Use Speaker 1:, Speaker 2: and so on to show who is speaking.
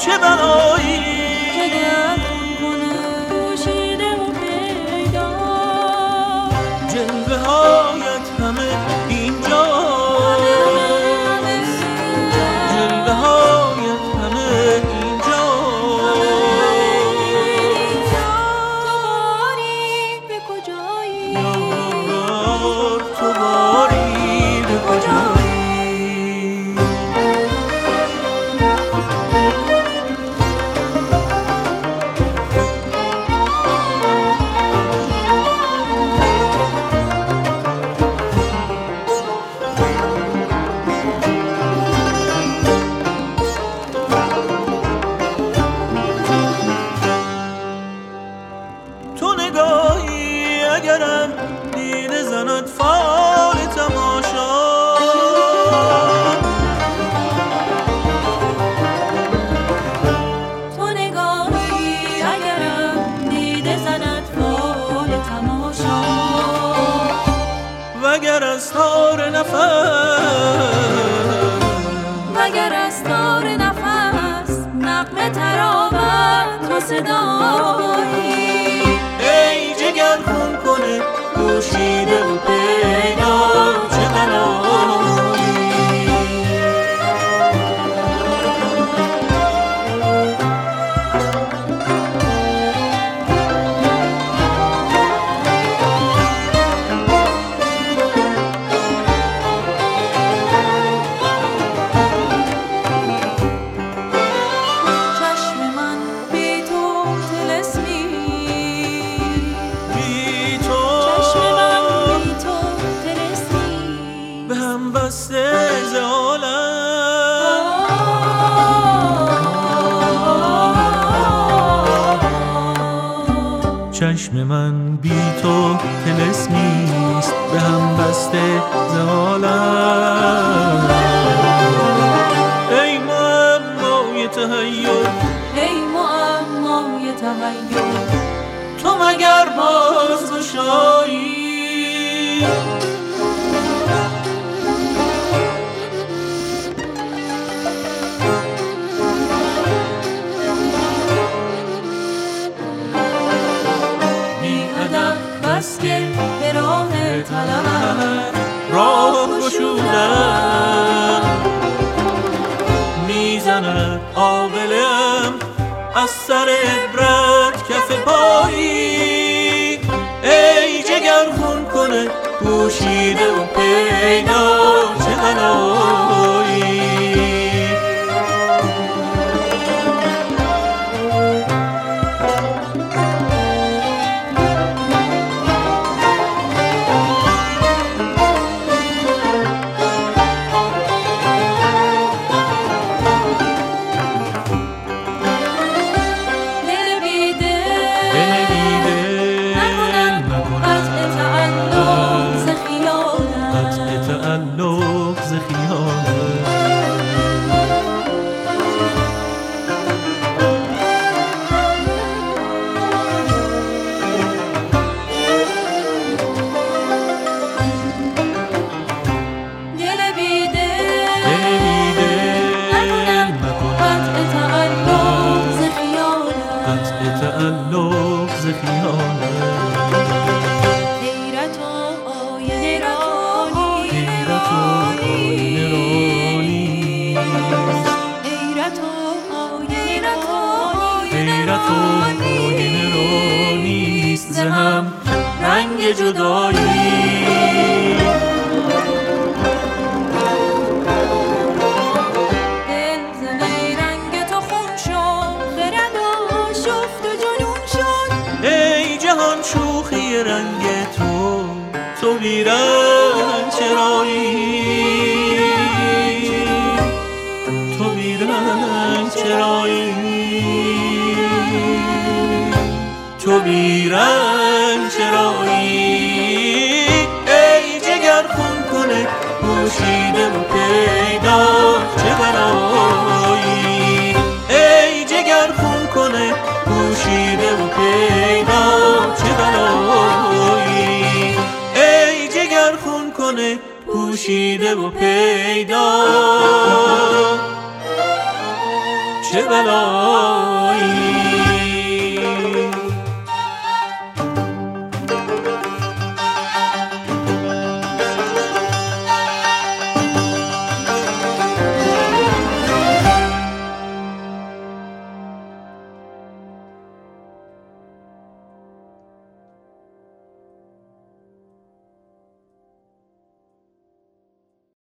Speaker 1: چه بلایی
Speaker 2: جگر خون کنه پوشیده و پیدا
Speaker 1: جلوه هایت همه اینجا جلوه هایت همه اینجا
Speaker 2: تو باری به کجایی
Speaker 1: یار تو باری به کجایی تو نگاهی اگرم دیده زند فال تماشا
Speaker 2: تو نگاهی اگرم دیده زند فال تماشا
Speaker 1: وگر از تار
Speaker 2: مگر از تار نفس نغمه تراوت تو صدایی
Speaker 1: ای جگر خون کنه پوشیده و پیدا چه بلایی
Speaker 2: چشم من بی تو طلسمی
Speaker 1: بی تو
Speaker 2: چشم من بی تو طلسمی
Speaker 1: به هم بسته ز چشم من بی تو طلسمیست به هم بسته ز عالم ای معمای تحیر
Speaker 2: ای معمای تحیر
Speaker 1: تو مگر باز گشایی
Speaker 2: بی ادب بس که به راه طلب
Speaker 1: راه گشودم میزند آبلم از سر عبرت کف پایی ای جگر خون کنه پوشیده و پیدا چه بلایی هم رنگ جدایی
Speaker 2: دل ز رنگ تو خون شد خرد و شفت و جنون شد
Speaker 1: ای جهان شوخی رنگ تو بیرنگ چرایی تو بیرنگ چرایی تو بیرنگ چرایی ای جگر خون کنه پوشیده و پیدا چه بلایی ای جگر خون کنه پوشیده و پیدا چه بلایی ای جگر خون کنه پوشیده و پیدا چه بلایی